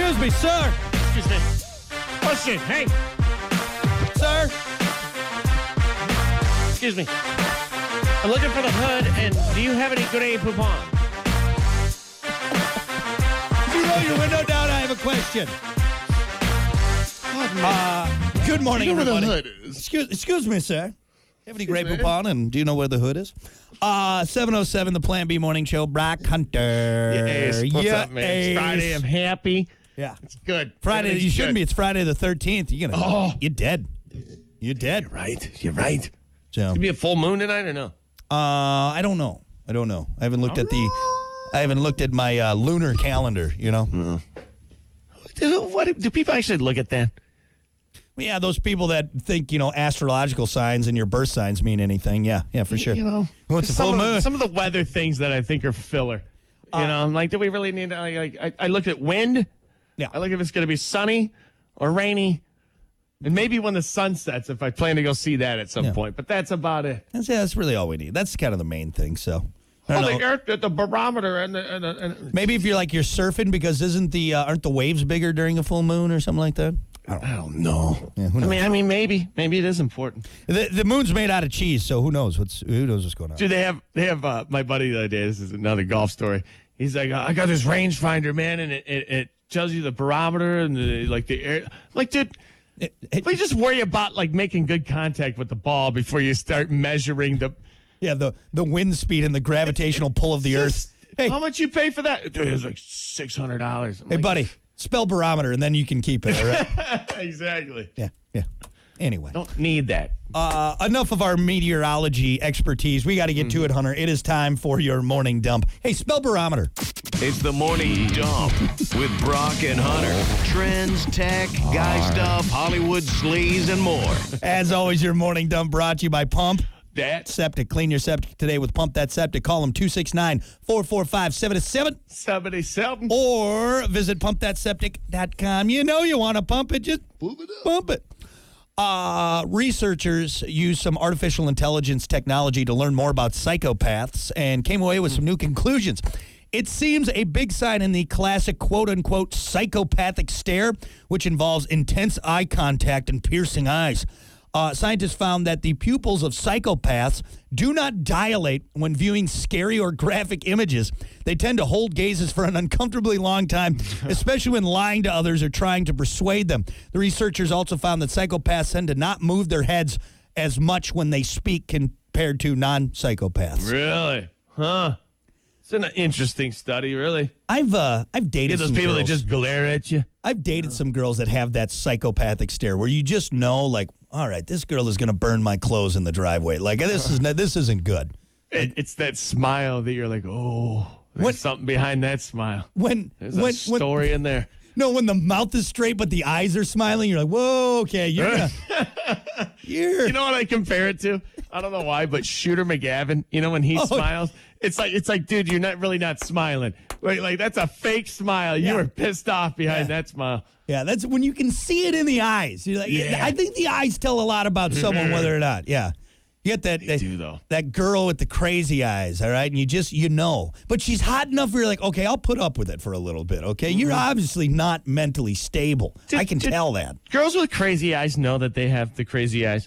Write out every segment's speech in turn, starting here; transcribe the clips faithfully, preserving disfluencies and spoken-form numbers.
Excuse me, sir. Excuse me. Question. Hey. Sir. Excuse me. I'm looking for the hood, and do you have any Grey Poupon? If you roll your window down, I have a question. Uh, good morning, You know where everybody. the hood is. Excuse, excuse me, sir. You have any Grey me. Poupon, and do you know where the hood is? Uh, seven oh seven, the Plan B Morning Show. Brock Hunter. Yes. What's Yeah, up, man? It's Friday. I'm happy. Yeah. It's good. Friday. Everything's You shouldn't good. be. It's Friday the thirteenth. You're gonna. Oh. You're dead. You're dead. Right. You're right. So, Gonna be a full moon tonight or no? uh, I don't know. I don't know. I haven't looked at the. I haven't looked at my uh, lunar calendar. You know. Do, what, do people actually look at that? Well, yeah, those people that think, you know, astrological signs and your birth signs mean anything. Yeah, yeah, for sure. You know, Well, it's a some full of, moon. some of the weather things that I think are filler. You Uh, know, I'm like, do we really need to, like, I, I look at wind. Yeah. I look if it's going to be sunny or rainy. And maybe when the sun sets, if I plan to go see that at some Yeah. point. But that's about it. That's, yeah, that's really all we need. That's kind of the main thing. So, I Oh, don't the know. earth, the barometer, and the, and the, and Maybe if you're like you're surfing, because isn't the uh, aren't the waves bigger during a full moon or something like that? I don't know. Yeah, who I knows? mean, I mean, maybe, maybe it is important. The, the moon's made out of cheese, so who knows what's who knows what's going on. Dude, they have they have uh, my buddy the other day. This is another golf story. He's like, I got this rangefinder, man, and it, it, it tells you the barometer and the like the air. Like, dude, It- it- we just worry about like making good contact with the ball before you start measuring the. yeah, the the wind speed and the gravitational pull of the earth. Hey, How much you pay for that? Dude, it was like six hundred dollars. hey, buddy, spell barometer, and then you can keep it. All right? Exactly. yeah, yeah. Anyway. Don't need that. Uh, enough of our meteorology expertise. We got to get to it, Hunter. It is time for your morning dump. Hey, spell barometer. It's the Morning Dump with Brock and Hunter. Trends, tech, guy stuff, Hollywood sleaze, and more. As always, your morning dump brought to you by Pump That Septic. Clean your septic today with Pump That Septic. Call them two six nine, four four five, seven seven seventy-seven. or visit pump that septic dot com. You know you want to pump it, just Move it up. pump it. Uh, researchers used some artificial intelligence technology to learn more about psychopaths and came away with some new conclusions. It seems a big sign in the classic quote-unquote psychopathic stare, which involves intense eye contact and piercing eyes. Uh, scientists found that the pupils of psychopaths do not dilate when viewing scary or graphic images. They tend to hold gazes for an uncomfortably long time, especially when lying to others or trying to persuade them. The researchers also found that psychopaths tend to not move their heads as much when they speak compared to non-psychopaths. Really? Huh? It's an interesting study, really. I've uh, I've dated Get those some people girls. that just glare at you. I've dated some girls that have that psychopathic stare where you just know, like, all right, this girl is going to burn my clothes in the driveway. Like, this is this isn't good. It, it's that smile that you're like, oh, there's What- something behind that smile. When There's when, a story in there. when no, when the mouth is straight but the eyes are smiling, you're like, whoa, okay, you're gonna, you're You know what I compare it to? I don't know why, but Shooter McGavin. You know when he Oh. smiles, it's like it's like, dude, you're not really not smiling. Like, like that's a fake smile. You Yeah. were pissed off behind Yeah. that smile. yeah, that's when you can see it in the eyes. You're like, Yeah. I think the eyes tell a lot about someone, whether or not. Yeah. You get that that, do, though. that girl with the crazy eyes, all right? And you just, you know. But she's hot enough where you're like, okay, I'll put up with it for a little bit, okay? You're obviously not mentally stable. Did- I can did- tell that. Girls with crazy eyes know that they have the crazy eyes.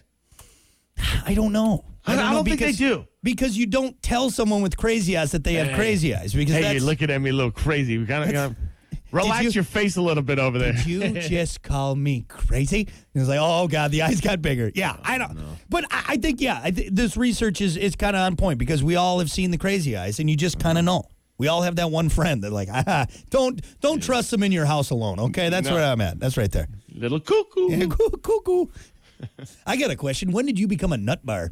I don't know. I don't- I know don't think they do. Because you don't tell someone with crazy eyes that they have Hey. crazy eyes. Because Hey, that's, you're looking at me a little crazy. We gotta, gotta relax you- your face a little bit over there. Did you just call me crazy? And it's like, oh, God, the eyes got bigger. Yeah, I don't. But I, I think, yeah, I th- this research is, is kind of on point because we all have seen the crazy eyes, and you just kind of know. We all have that one friend that like, ah, don't don't trust them in your house alone, okay? That's No. where I'm at. That's right there. Little cuckoo. Yeah, coo- cuckoo. I got a question. When did you become a nut bar?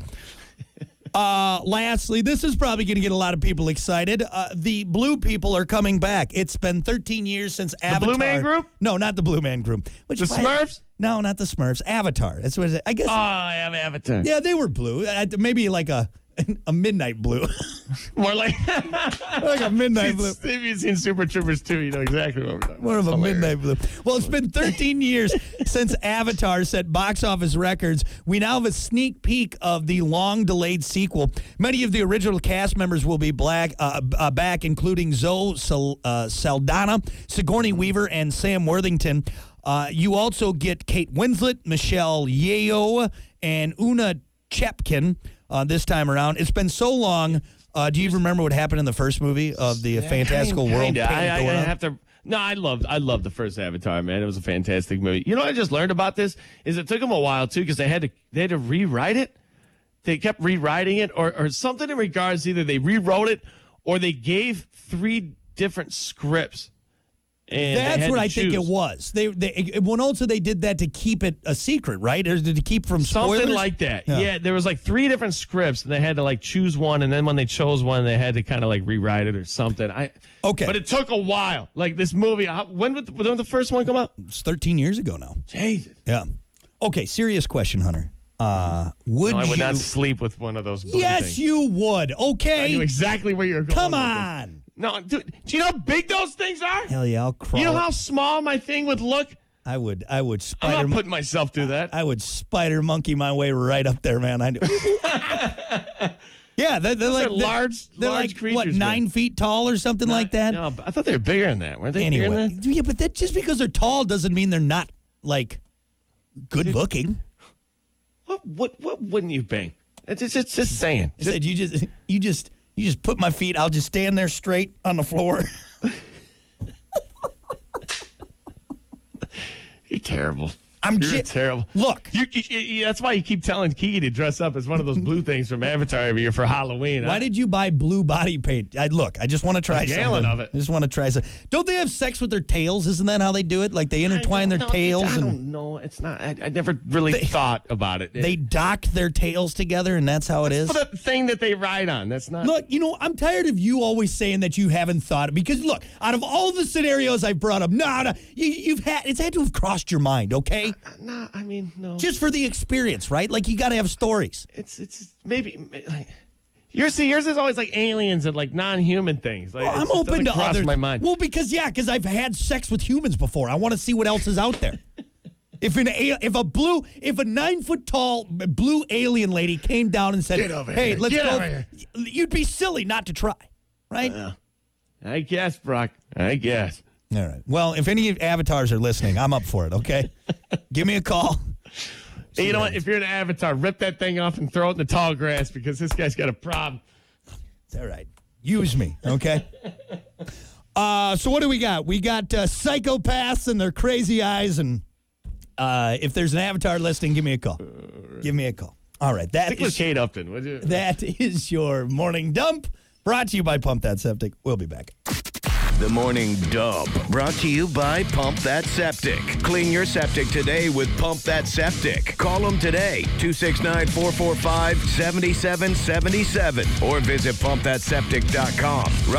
Uh, lastly, this is probably going to get a lot of people excited. Uh, the Blue People are coming back. It's been thirteen years since Avatar. Blue Man Group? No, not the Blue Man Group. Which The Smurfs? No, not the Smurfs. Avatar. That's what it is. I guess. Oh, I have Avatar. Yeah, they were blue. Uh, Maybe like a a midnight blue. More like Like a midnight blue. If you've seen Super Troopers two, you know exactly what we're talking about. More of a Hilarious. midnight blue. Well, it's been thirteen years since Avatar set box office records. We now have a sneak peek of the long-delayed sequel. Many of the original cast members will be black, uh, uh, back, including Zoe Sal- uh, Saldana, Sigourney Weaver, and Sam Worthington. Uh, you also get Kate Winslet, Michelle Yeoh, and Una Chepkin uh, this time around. It's been so long. Uh, do you remember what happened in the first movie of the Fantastical Kinda. World? I, I, I Pandora? have to. No, I loved. I loved the first Avatar, man. It was a fantastic movie. You know what I just learned about this is it took them a while too because they had to they had to rewrite it. They kept rewriting it, or or something in regards to either they rewrote it or they gave three different scripts. And they That's had what to I think it choose. was. They, they, when also they did that to keep it a secret, right? Or to keep from spoilers? Something like that. Yeah. Yeah. there was like three different scripts, and they had to like choose one, and then when they chose one, they had to kind of like rewrite it or something. I Okay. but it took a while. Like this movie, how- when did, when did the first one come out? It's thirteen years ago now. Jesus. Yeah. Okay, serious question, Hunter. Uh, would No, I would you? not sleep with one of those. blue Yes, things. you would. I knew Okay. exactly where you're going. Come with this. on. No, dude, do you know how big those things are? Hell yeah, I'll crawl. You know how small my thing would look? I would. I would I'm spider. not putting myself through that. I would spider monkey my way right up there, man. I do. Yeah, they're, they're like are large- They're large like what, creatures, nine man. feet tall or something like that. No, but I thought they were bigger than that. Weren't they bigger Anyway, than that? yeah, but that just because they're tall doesn't mean they're not like good looking. What, what, what wouldn't you bang? It's just, it's just saying. I said you just you just you just put my feet. I'll just stand there straight on the floor. You're terrible. I'm You're j- terrible. Look, You, you, you, that's why you keep telling Kiki to dress up as one of those blue things from Avatar every year for Halloween. why huh? did you buy blue body paint? I look. I just want to try A something. gallon of it. I just want to try some. Don't they have sex with their tails? Isn't that how they do it? Like they I intertwine their don't know. tails I and don't know. It's not. I, I never really thought about it. they dock their tails together, and that's how it is. For the thing that they ride on. That's not. Look, you know, I'm tired of you always saying that you haven't thought because look, out of all the scenarios I brought up, no, no, you, you've had it's had to have crossed your mind, okay? No, I mean no. Just for the experience, right? Like you got to have stories. It's it's maybe. Like, yours, see, yours is always like aliens and like non-human things. Like, Well, it I'm just open doesn't to cross others. my mind. Well, because yeah, because I've had sex with humans before. I want to see what else is out there. If an a- if a blue if a nine foot tall blue alien lady came down and said, Get over "Hey, here. let's Get go," over here. you'd be silly not to try, right? I guess, Brock. I guess. All right. Well, if any avatars are listening, I'm up for it. Okay, give me a call. Hey, you know what? If you're an Avatar, rip that thing off and throw it in the tall grass because this guy's got a problem. It's all right. Use me, okay? uh, so what do we got? We got uh, psychopaths and their crazy eyes, and uh, if there's an avatar listening, give me a call. Give me a call. All right, that Stick with is, Kate Upton, would you? that is your morning dump, brought to you by Pump That Septic. We'll be back. The Morning Dump, brought to you by Pump That Septic. Clean your septic today with Pump That Septic. Call them today, two six nine, four four five, seven seven seven seven, or visit pump that septic dot com.